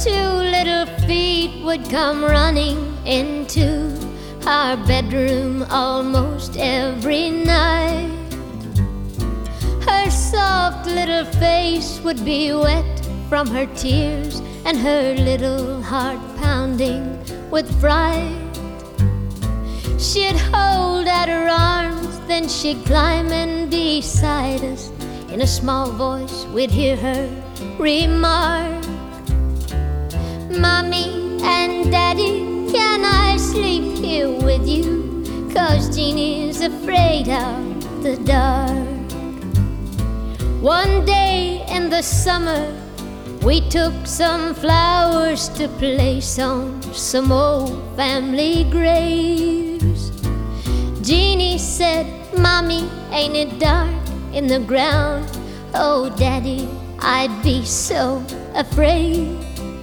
two little feet would come running into our bedroom almost every night. Her soft little face would be wet from her tears and her little heart pounding with fright. She'd hold out her arms, then she'd climb in beside us. In a small voice we'd hear her remark, "Mommy and Daddy, can I sleep here with you? 'Cause Jeannie's afraid of the dark." One day in the summer, we took some flowers to place on some old family graves. Jeannie said, "Mommy, ain't it dark in the ground? Oh, Daddy, I'd be so afraid."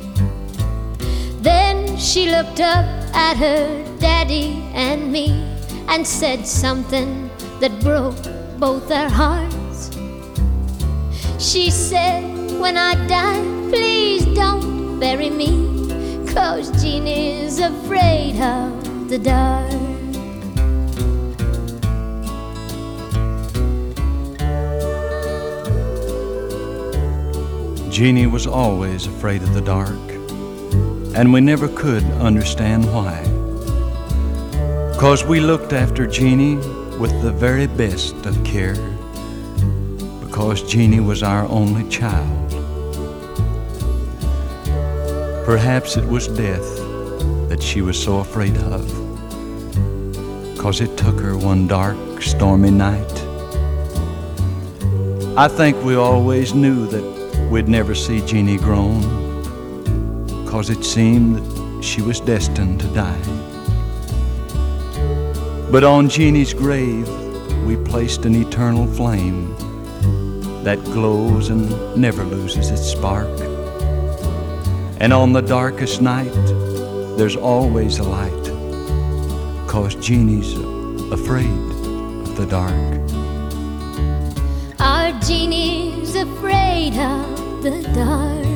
Then she looked up at her daddy and me and said something that broke both our hearts. She said, "When I die, please don't bury me, 'cause Jeannie's afraid of the dark." Jeannie was always afraid of the dark, and we never could understand why. 'Cause we looked after Jeannie with the very best of care, because Jeannie was our only child. Perhaps it was death that she was so afraid of, 'cause it took her one dark, stormy night. I think we always knew that we'd never see Jeannie grown, 'cause it seemed that she was destined to die. But on Jeannie's grave we placed an eternal flame that glows and never loses its spark. And on the darkest night there's always a light, 'cause Jeannie's afraid of the dark. Our Jeannie's afraid of the dark.